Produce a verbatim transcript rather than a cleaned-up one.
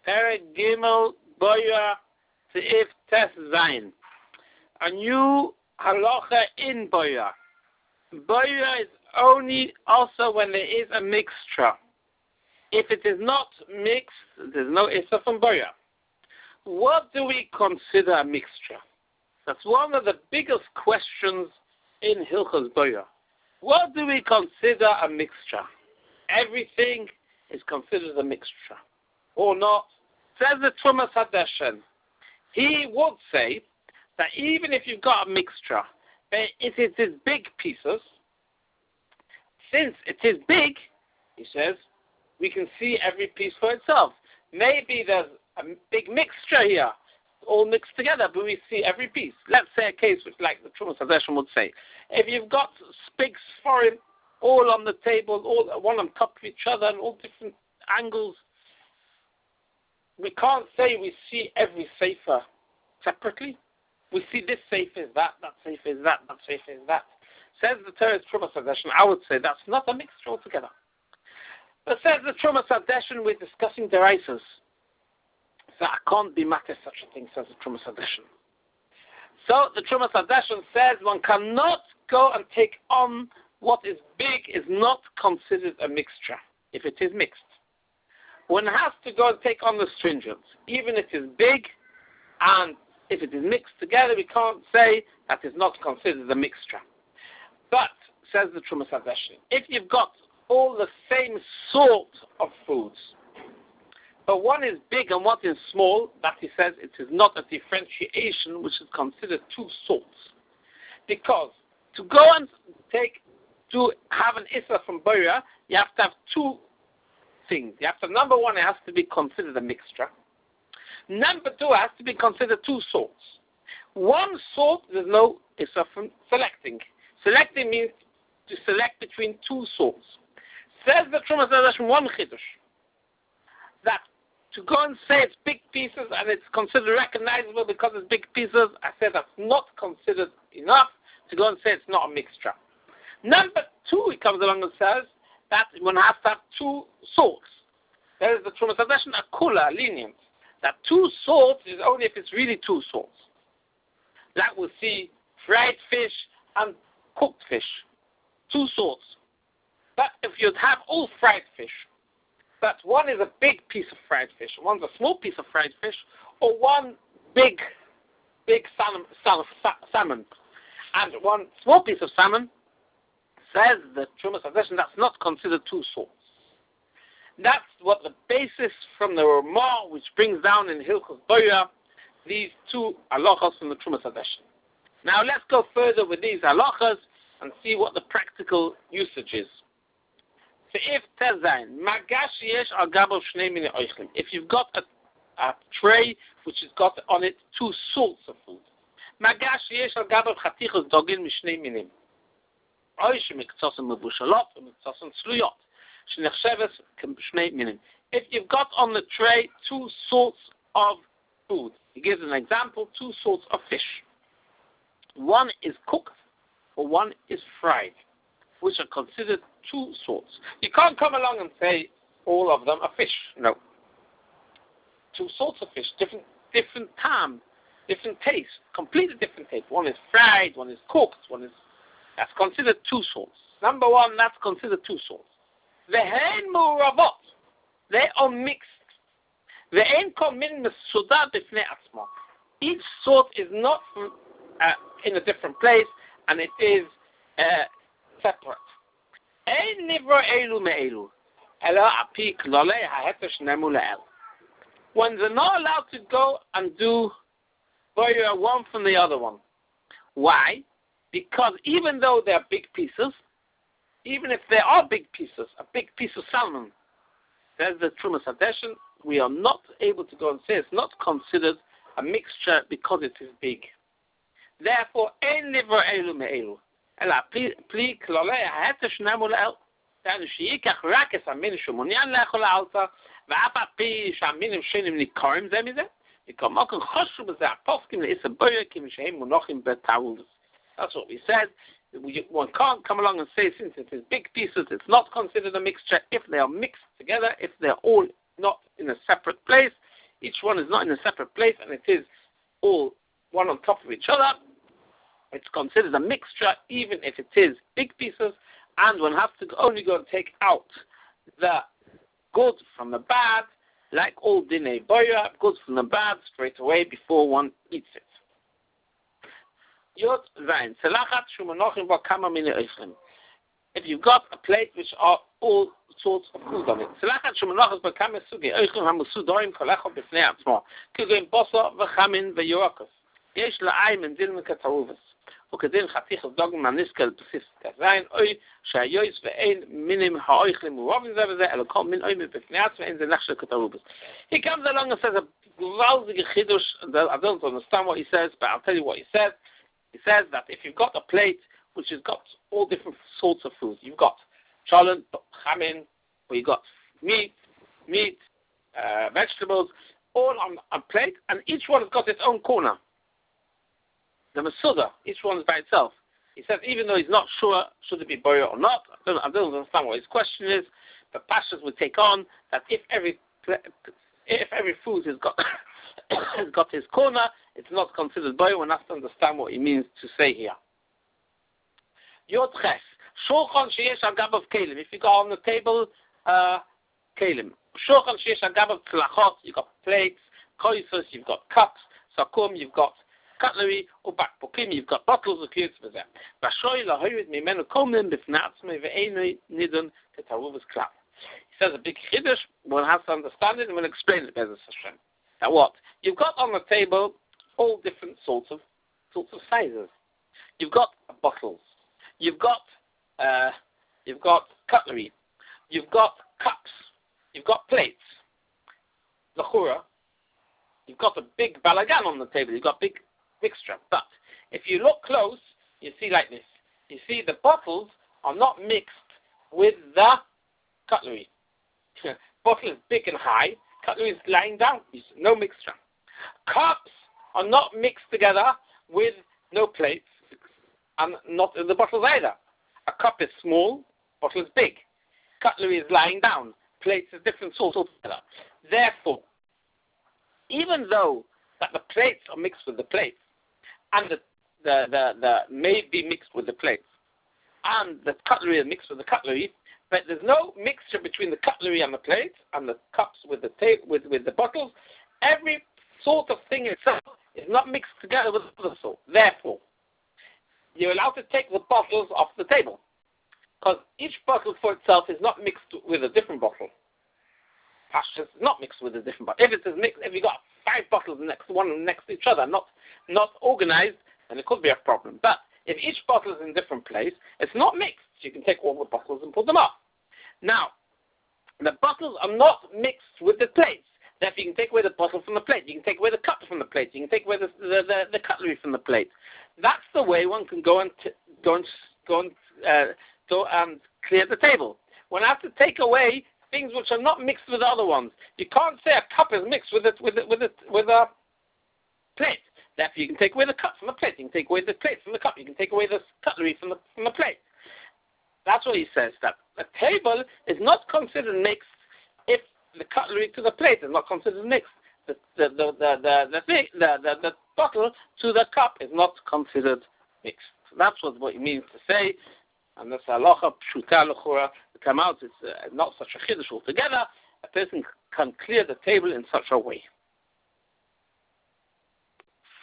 Perek Gimel Boya Seif Tes Zayin. A new halacha in Boya. Boya is only also when there is a mixture. If it is not mixed, there's no issa from Boya. What do we consider a mixture? That's one of the biggest questions in Hilchos Boya. What do we consider a mixture? Everything is considered a mixture, or not? Says the Trumas Hadeshen. He would say that even if you've got a mixture, if it is big pieces, since it is big, he says, we can see every piece for itself. Maybe there's a big mixture here, all mixed together, but we see every piece. Let's say a case which, like the Trumas Hadeshen would say, if you've got big sforim all on the table, all one on top of each other, and all different angles, we can't say we see every sefer separately. We see this sefer is that, that sefer is that, that sefer is that. Says the Torah's Trumas Hadeshen, I would say that's not a mixture altogether. But says the Trumas Hadeshen, we're discussing the Derisas. So I can't be matter such a thing, says the Trumas Hadeshen. So the Trumas Hadeshen says one cannot go and take on what is big is not considered a mixture, if it is mixed. One has to go and take on the stringent, even if it is big, and if it is mixed together, we can't say that is not considered a mixture. But, says the Trumas Hadeshen, if you've got all the same sort of foods, but one is big and one is small, that he says it is not a differentiation which is considered two sorts. Because to go and take, to have an Issa from Boya, you have to have two things. You have to, number one, it has to be considered a mixture. Number two, it has to be considered two sorts. One sort, there's no Issa from selecting. Selecting means to select between two sorts. Says the Trumas Hadeshen one chiddush, that to go and say it's big pieces and it's considered recognizable because it's big pieces, I said that's not considered enough to go and say it's not a mixture. Number two, he comes along and says that one has to have two sorts. There is the Trumas Hadeshen, a kula, lenient. That two sorts is only if it's really two sorts. Like we'll see fried fish and cooked fish. Two sorts. But if you'd have all fried fish, but one is a big piece of fried fish, one's a small piece of fried fish, or one big, big salmon, salmon and one small piece of salmon, says the Trumas Hadeshen, that's not considered two sorts. That's what the basis from the Ramah, which brings down in Hilchos Boya, these two halachas from the Trumas Hadeshen. Now let's go further with these halachas and see what the practical usage is. If if you've got a, a tray which has got on it two sorts of food, if you've got on the tray two sorts of food, he gives an example, two sorts of fish. One is cooked or one is fried, which are considered two sorts. You can't come along and say all of them are fish. No. Two sorts of fish, different different time, different taste, completely different taste. One is fried, one is cooked, one is... That's considered two sorts. Number one, that's considered two sorts. V'hein mu'ravot. They are mixed. V'ein kol min mesuda b'fnei atzma. Each sort is not uh, in a different place, and it is uh, separate. Ein nivro elu me'elu. Ela api klolei ha'hetesh nemu le'el. When they're not allowed to go and do boya one from the other one. Why? Because even though they're big pieces, even if they are big pieces, a big piece of salmon, says the Trumas Hadeshen, we are not able to go and say it's not considered a mixture because it is big. Therefore, ein nivro elu me'elu. אלא פלי כללי ההתש נמו לאל. דהיינו שייקח רק את המינים שמעוניין לאכול לאלתר, ואף על פי שהמינים שונים ניכרים זה מזה, וכמו כן חשוב בזה הפוסקים לאיסא בויה, כי משהם מונחים בטאולדס. That's what we said. We, one can't come along and say since it is big pieces, it's not considered a mixture. If they are mixed together, if they're all not in a separate place, each one is not in a separate place and it is all one on top of each other, it's considered a mixture even if it is big pieces, and one has to only go and take out the good from the bad, like all dinei boya, good from the bad straight away before one eats it. Yod Zayin, Selachat Shumanochim Bo Kama Mine Oichlim. If you've got a plate which are all sorts of food on it. Selachat Shumanochim Bo Kama Sugi Oichlim HaMusudoim Kolecho B'fnei Atzmo. Kugim Boso V'chamin V'yorokos. Yesh La'ayim and Dilm Kataruvis. וכדין חתיך דוגם מהניסקל בסיס כזין, אוי שהיועץ ואין מינים האויכלים ורובן זה וזה, אלא כל מין אוי מבפני עצמם, אין זה נחשל כתרובס. He comes along and says a gewaltige chidush. I don't understand what he says, but I'll tell you what he says. He says that if you've got a plate which has got all different sorts of foods, you've got cholent, chamin, or you've got meat, meat, uh, vegetables, all on a plate, and each one has got its own corner. The Masuda, each one is by itself. He says, even though he's not sure should it be boya or not, I don't, I don't understand what his question is, but pastors would take on that if every if every food has got has got his corner, it's not considered boya. One has to understand what he means to say here. Yod Ches, Shulchan sheyesh agab of kelim. If you go on the table, uh, kelim. Shulchan sheyesh agab of tlachot. You've got plates. Koisos, you've got cups. Sakum, you've got cutlery, or bakpokim, you've got bottles of cubes for them. Vashoy lahoyed mimenu komnim b'fnatzmei ve'enoi nidon ketaruvas klap. He says a big chiddush. One has to understand it and we'll explain it better. Now what? You've got on the table all different sorts of sorts of sizes. You've got bottles. You've got uh, you've got cutlery. You've got cups. You've got plates. L'chura. You've got a big balagan on the table. You've got big mixture. But if you look close, you see like this. You see the bottles are not mixed with the cutlery. Bottle is big and high. Cutlery is lying down. No mixture. Cups are not mixed together with no plates and not in the bottles either. A cup is small. Bottle is big. Cutlery is lying down. Plates is different sorts altogether. Therefore, even though that the plates are mixed with the plates, and the, the, the, the may be mixed with the plates, and the cutlery is mixed with the cutlery, but there's no mixture between the cutlery and the plates, and the cups with the ta- with, with the bottles. Every sort of thing itself is not mixed together with the other sort. Therefore, you're allowed to take the bottles off the table, because each bottle for itself is not mixed with a different bottle. Pashas is not mixed with a different bottle. If it is mixed, if you got five bottles next one next to each other, not not organized, then it could be a problem. But if each bottle is in a different place, it's not mixed. You can take all the bottles and put them up. Now, the bottles are not mixed with the plates. Therefore, you can take away the bottle from the plate. You can take away the cup from the plate. You can take away the the, the, the cutlery from the plate. That's the way one can go and t- go and go and uh, go and clear the table. One has to take away things which are not mixed with the other ones. You can't say a cup is mixed with it with it with it with a plate. Therefore, you can take away the cup from the plate. You can take away the plate from the cup. You can take away the cutlery from the from the plate. That's what he says. That a table is not considered mixed if the cutlery to the plate is not considered mixed. The the the the the the, thing, the, the, the bottle to the cup is not considered mixed. That's what, what he means to say. And that's halacha pshuta l'chora. To come out, it's uh, not such a chiddush altogether. A person can clear the table in such a way.